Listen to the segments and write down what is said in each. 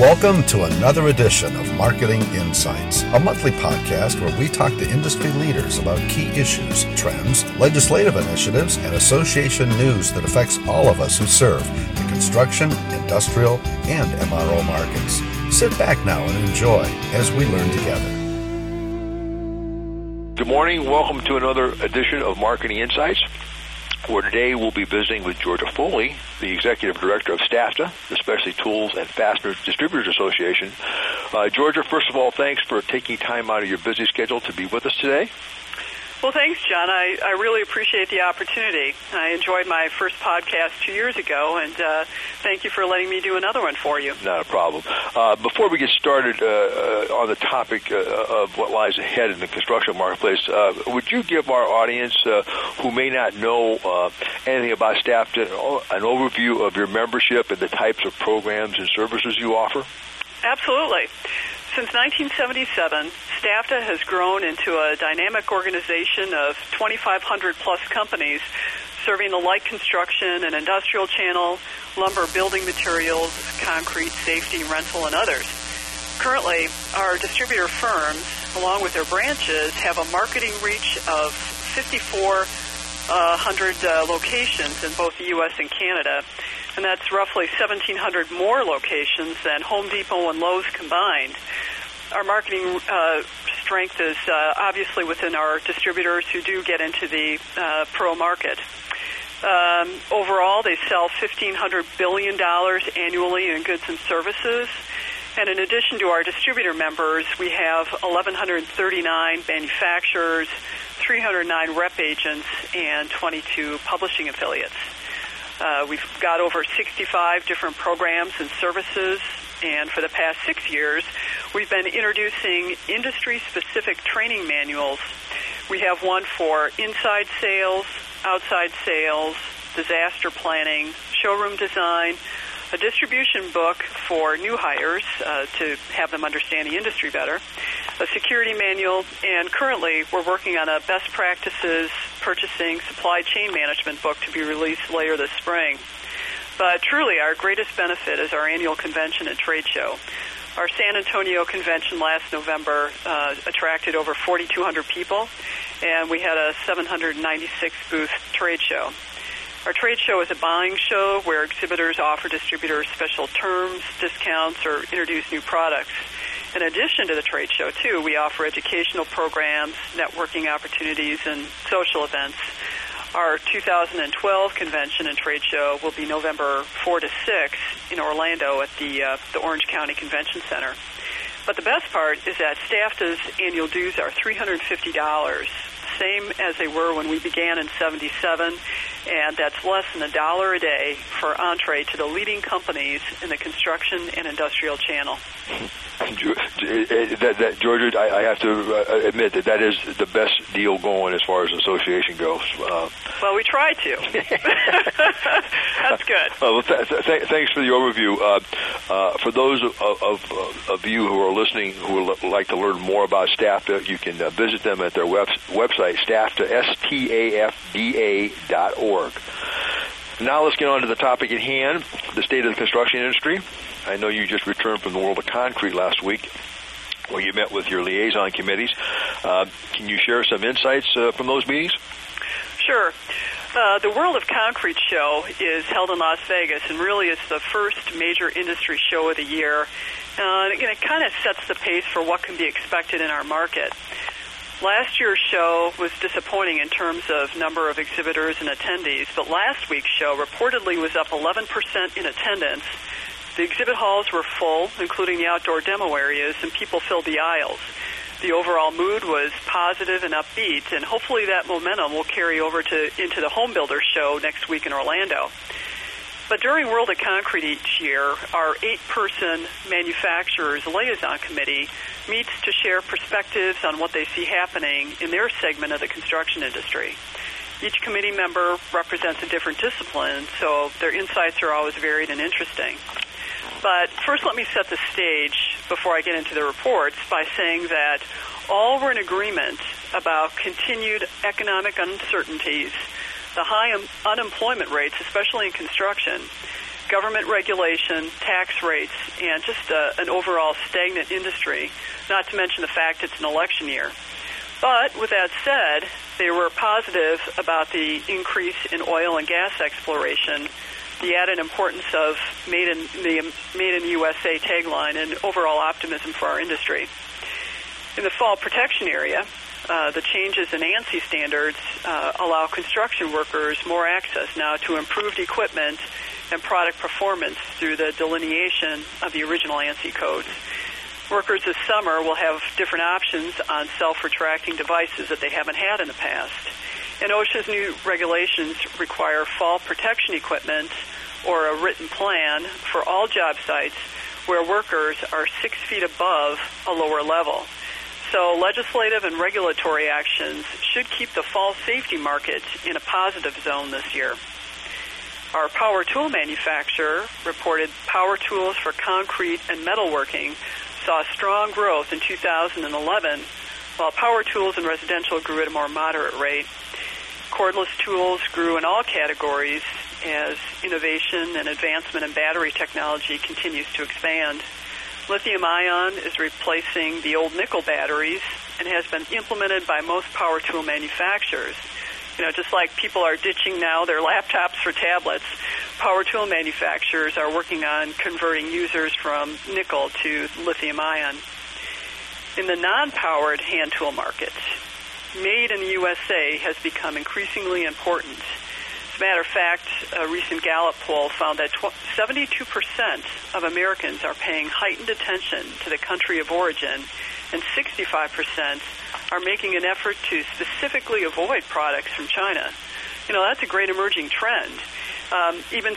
Welcome to another edition of Marketing Insights, a monthly podcast where we talk to industry leaders about key issues, trends, legislative initiatives, and association news that affects all of us who serve the construction, industrial, and MRO markets. Sit back now and enjoy as we learn together. Good morning. Welcome to another edition of Marketing Insights, where today we'll be visiting with Georgia Foley, the Executive Director of STAFTA, the Specialty Tools and Fasteners Distributors Association. Georgia, first of all, thanks for taking time out of your busy schedule to be with us today. Well, thanks, John. I really appreciate the opportunity. I enjoyed my first podcast 2 years ago, and thank you for letting me do another one for you. Not a problem. Before we get started on the topic of what lies ahead in the construction marketplace, would you give our audience who may not know anything about STAFTA an overview of your membership and the types of programs and services you offer? Absolutely. Since 1977, STAFTA has grown into a dynamic organization of 2,500 plus companies serving the light construction and industrial channel, lumber, building materials, concrete, safety, rental, and others. Currently, our distributor firms, along with their branches, have a marketing reach of 5,400 locations in both the U.S. and Canada, and that's roughly 1,700 more locations than Home Depot and Lowe's combined. Our marketing strength is obviously within our distributors who do get into the pro market. Overall, they sell $1,500 billion annually in goods and services. And in addition to our distributor members, we have 1,139 manufacturers, 309 rep agents, and 22 publishing affiliates. We've got over 65 different programs and services, and for the past 6 years, we've been introducing industry-specific training manuals. We have one for inside sales, outside sales, disaster planning, showroom design, a distribution book for new hires to have them understand the industry better, a security manual, and currently we're working on a best practices purchasing supply chain management book to be released later this spring. But truly, our greatest benefit is our annual convention and trade show. Our San Antonio convention last November attracted over 4,200 people, and we had a 796-booth trade show. Our trade show is a buying show where exhibitors offer distributors special terms, discounts, or introduce new products. In addition to the trade show, too, we offer educational programs, networking opportunities, and social events. Our 2012 convention and trade show will be November 4 to 6 in Orlando at the Orange County Convention Center. But the best part is that STAFTA's annual dues are $350, same as they were when we began in ’77, and that's less than $1 a day for entree to the leading companies in the construction and industrial channel. Georgia, I have to admit that is the best deal going as far as the association goes. Well, we try to. That's good. Thanks for the overview. For those of you who are listening who would like to learn more about STAFTA, you can visit them at their website, STAFTA, STAFDA.org. Now let's get on to the topic at hand, the state of the construction industry. I know you just returned from the World of Concrete last week, where you met with your liaison committees. Can you share some insights from those meetings? Sure. The World of Concrete show is held in Las Vegas, and really it's the first major industry show of the year. And it kind of sets the pace for what can be expected in our market. Last year's show was disappointing in terms of number of exhibitors and attendees, but last week's show reportedly was up 11% in attendance. The exhibit halls were full, including the outdoor demo areas, and people filled the aisles. The overall mood was positive and upbeat, and hopefully that momentum will carry over into the Home Builders show next week in Orlando. But during World of Concrete each year, our 8-person manufacturers liaison committee meets to share perspectives on what they see happening in their segment of the construction industry. Each committee member represents a different discipline, so their insights are always varied and interesting. But first, let me set the stage before I get into the reports by saying that all were in agreement about continued economic uncertainties, the high unemployment rates, especially in construction, government regulation, tax rates, and just an overall stagnant industry, not to mention the fact it's an election year. But with that said, they were positive about the increase in oil and gas exploration, the added importance of Made in the USA tagline, and overall optimism for our industry. In the fall protection area, the changes in ANSI standards allow construction workers more access now to improved equipment and product performance through the delineation of the original ANSI codes. Workers this summer will have different options on self-retracting devices that they haven't had in the past. And OSHA's new regulations require fall protection equipment or a written plan for all job sites where workers are 6 feet above a lower level. So legislative and regulatory actions should keep the fall safety market in a positive zone this year. Our power tool manufacturer reported power tools for concrete and metalworking saw strong growth in 2011, while power tools in residential grew at a more moderate rate. Cordless tools grew in all categories as innovation and advancement in battery technology continues to expand. Lithium-ion is replacing the old nickel batteries and has been implemented by most power tool manufacturers. You know, just like people are ditching now their laptops for tablets, power tool manufacturers are working on converting users from nickel to lithium-ion. In the non-powered hand tool market, Made in the USA has become increasingly important. As a matter of fact, a recent Gallup poll found that 72% of Americans are paying heightened attention to the country of origin, and 65% are making an effort to specifically avoid products from China. You know, that's a great emerging trend. Even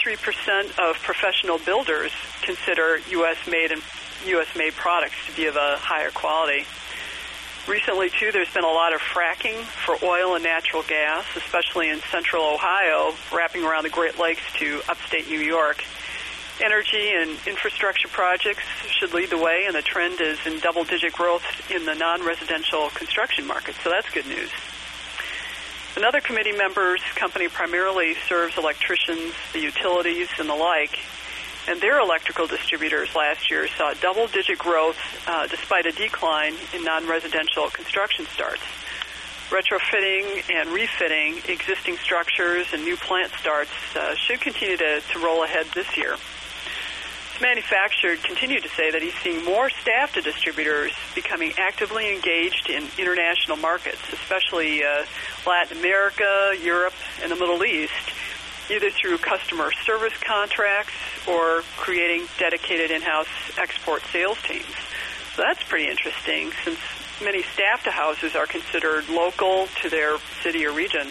63% of professional builders consider U.S.-made and U.S.-made products to be of a higher quality. Recently, too, there's been a lot of fracking for oil and natural gas, especially in central Ohio, wrapping around the Great Lakes to upstate New York. Energy and infrastructure projects should lead the way, and the trend is in double-digit growth in the non-residential construction market, so that's good news. Another committee member's company primarily serves electricians, the utilities, and the like, and their electrical distributors last year saw double-digit growth despite a decline in non-residential construction starts. Retrofitting and refitting existing structures and new plant starts should continue to roll ahead this year. This manufacturer continued to say that he's seeing more staff to distributors becoming actively engaged in international markets, especially Latin America, Europe, and the Middle East, either through customer service contracts or creating dedicated in-house export sales teams. So that's pretty interesting, since many staff-to-houses are considered local to their city or region.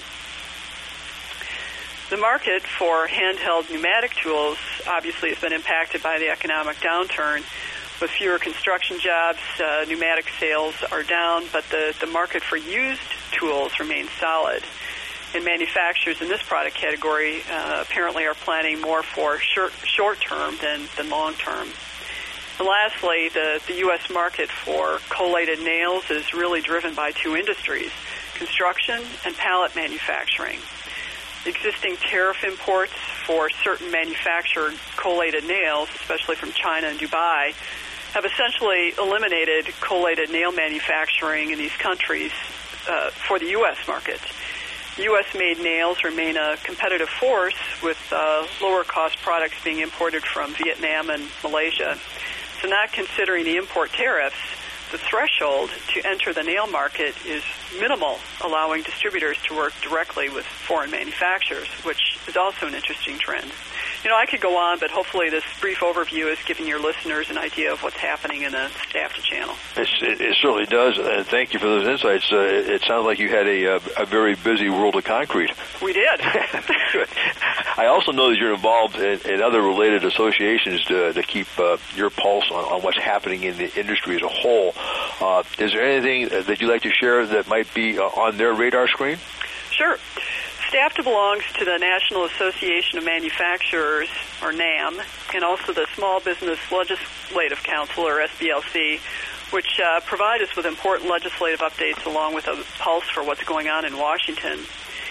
The market for handheld pneumatic tools obviously has been impacted by the economic downturn. With fewer construction jobs, pneumatic sales are down, but the market for used tools remains solid. And manufacturers in this product category apparently are planning more for short-term than long-term. And lastly, the U.S. market for collated nails is really driven by two industries, construction and pallet manufacturing. Existing tariff imports for certain manufactured collated nails, especially from China and Dubai, have essentially eliminated collated nail manufacturing in these countries for the U.S. market. U.S.-made nails remain a competitive force, with lower-cost products being imported from Vietnam and Malaysia. So not considering the import tariffs, the threshold to enter the nail market is minimal, allowing distributors to work directly with foreign manufacturers, which is also an interesting trend. You know, I could go on, but hopefully this brief overview is giving your listeners an idea of what's happening in the staff-to channel. It certainly does, and thank you for those insights. It sounds like you had a very busy World of Concrete. We did. Good. I also know that you're involved in other related associations to keep your pulse on what's happening in the industry as a whole. Is there anything that you'd like to share that might be on their radar screen? Sure. STAFTA belongs to the National Association of Manufacturers, or NAM, and also the Small Business Legislative Council, or SBLC, which provide us with important legislative updates along with a pulse for what's going on in Washington.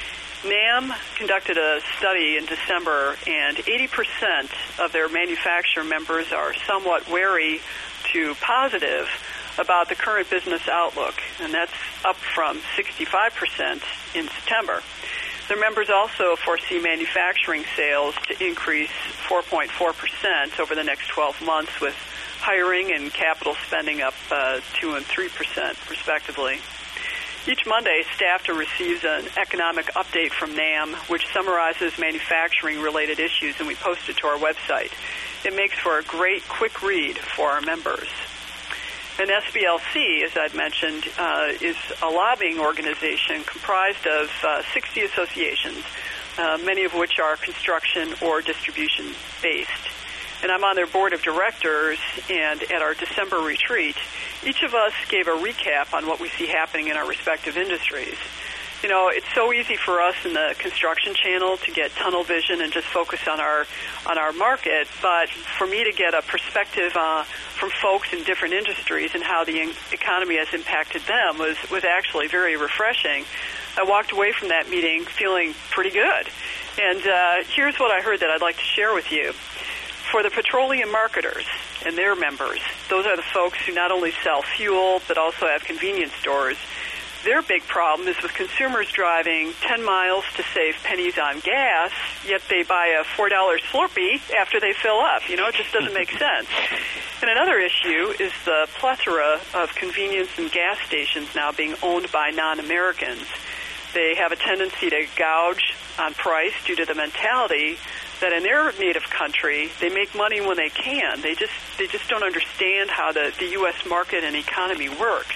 NAM conducted a study in December, and 80% of their manufacturer members are somewhat wary to positive about the current business outlook, and that's up from 65% in September. Their members also foresee manufacturing sales to increase 4.4% over the next 12 months, with hiring and capital spending up 2 and 3%, respectively. Each Monday, STAFTA receives an economic update from NAM, which summarizes manufacturing-related issues, and we post it to our website. It makes for a great, quick read for our members. And SBLC, as I'd mentioned, is a lobbying organization comprised of 60 associations, many of which are construction or distribution-based. And I'm on their board of directors, and at our December retreat, each of us gave a recap on what we see happening in our respective industries. You know, it's so easy for us in the construction channel to get tunnel vision and just focus on our market, but for me to get a perspective from folks in different industries and how the economy has impacted them was actually very refreshing. I walked away from that meeting feeling pretty good. And here's what I heard that I'd like to share with you. For the petroleum marketers and their members, those are the folks who not only sell fuel but also have convenience stores. Their big problem is with consumers driving 10 miles to save pennies on gas, yet they buy a $4 Slurpee after they fill up. You know, it just doesn't make sense. And another issue is the plethora of convenience and gas stations now being owned by non-Americans. They have a tendency to gouge on price due to the mentality that in their native country, they make money when they can. They just don't understand how the U.S. market and economy works.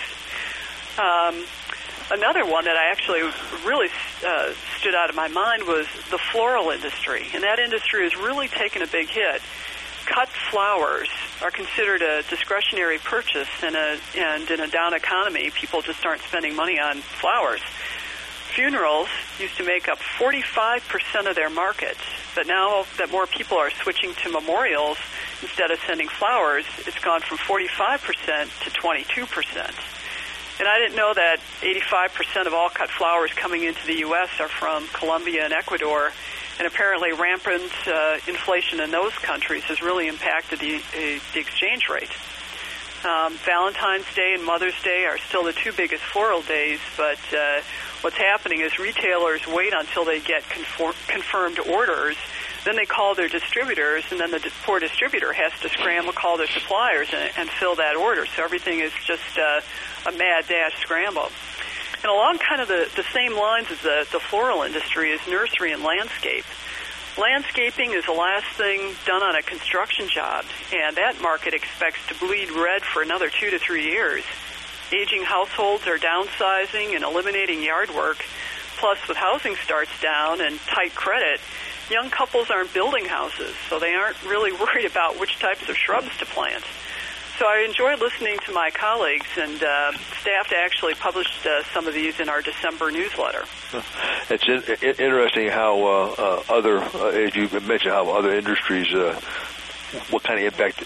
Another one that I actually really stood out of my mind was the floral industry, and that industry has really taken a big hit. Cut flowers are considered a discretionary purchase, and in a down economy, people just aren't spending money on flowers. Funerals used to make up 45% of their market, but now that more people are switching to memorials instead of sending flowers, it's gone from 45% to 22%. And I didn't know that 85% of all cut flowers coming into the U.S. are from Colombia and Ecuador, and apparently rampant inflation in those countries has really impacted the exchange rate. Valentine's Day and Mother's Day are still the two biggest floral days, but what's happening is retailers wait until they get confirmed orders. Then they call their distributors, and then the poor distributor has to scramble, call their suppliers, and fill that order. So everything is just a mad dash scramble. And along kind of the same lines as the floral industry is nursery and landscape. Landscaping is the last thing done on a construction job, and that market expects to bleed red for another 2 to 3 years. Aging households are downsizing and eliminating yard work. Plus, with housing starts down and tight credit, young couples aren't building houses, so they aren't really worried about which types of shrubs to plant. So I enjoyed listening to my colleagues, and staff actually published some of these in our December newsletter. It's interesting how as you mentioned, how other industries, what kind of impact,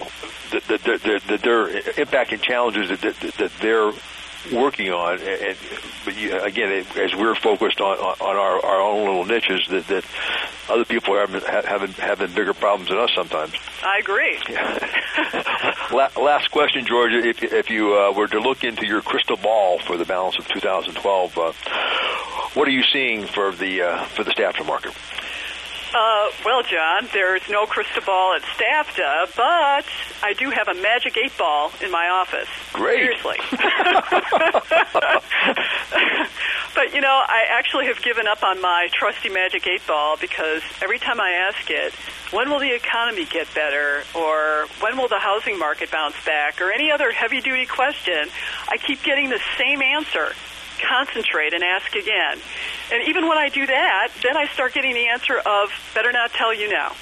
their impact and challenges that they're working on, but again, as we're focused on our own little niches, that other people are having bigger problems than us sometimes. I agree. Last question, Georgia. If you were to look into your crystal ball for the balance of 2012, what are you seeing for the STAFTA market? Well, John, there's no crystal ball at STAFTA, but I do have a magic 8-ball in my office. Great. Seriously. But, I actually have given up on my trusty magic 8-ball because every time I ask it, when will the economy get better, or when will the housing market bounce back, or any other heavy-duty question, I keep getting the same answer. Concentrate and ask again. And even when I do that, then I start getting the answer of, better not tell you now.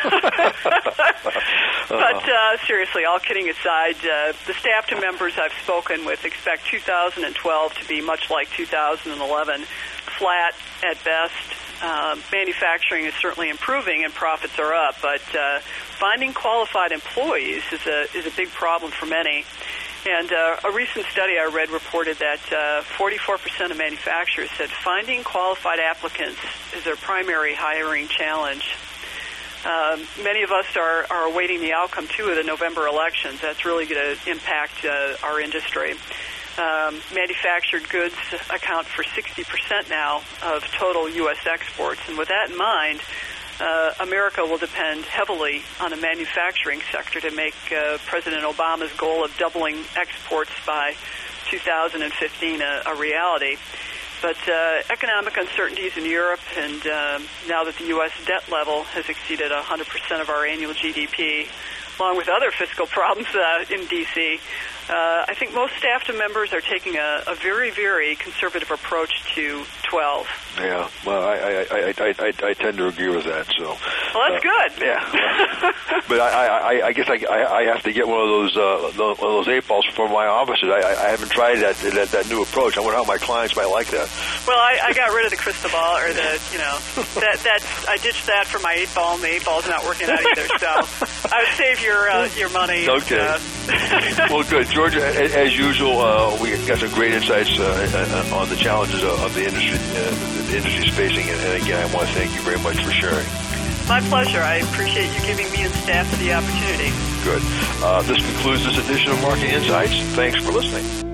But seriously, all kidding aside, the STAFTA members I've spoken with expect 2012 to be much like 2011, flat at best. Manufacturing is certainly improving and profits are up, but finding qualified employees is a big problem for many. And a recent study I read reported that 44% of manufacturers said finding qualified applicants is their primary hiring challenge. Many of us are awaiting the outcome, too, of the November elections. That's really going to impact our industry. Manufactured goods account for 60% now of total U.S. exports. And with that in mind, America will depend heavily on the manufacturing sector to make President Obama's goal of doubling exports by 2015 a reality. But economic uncertainties in Europe, and now that the U.S. debt level has exceeded 100% of our annual GDP, along with other fiscal problems in D.C., I think most staff to members are taking a very, very conservative approach to 12. Yeah, well, I tend to agree with that. So, well, that's good. Yeah, but I guess I have to get one of those 8 balls for my offices. I haven't tried that new approach. I wonder how my clients might like that. Well, I got rid of the crystal ball, or that's I ditched that for my 8 ball, and the 8 ball's not working out either. So I would save your money. Okay. Well, good, George. As usual, we got some great insights on the challenges of the industry. The industry's facing, and again, I want to thank you very much for sharing. My pleasure. I appreciate you giving me and staff the opportunity. Good. This concludes this edition of Marketing Insights. Thanks for listening.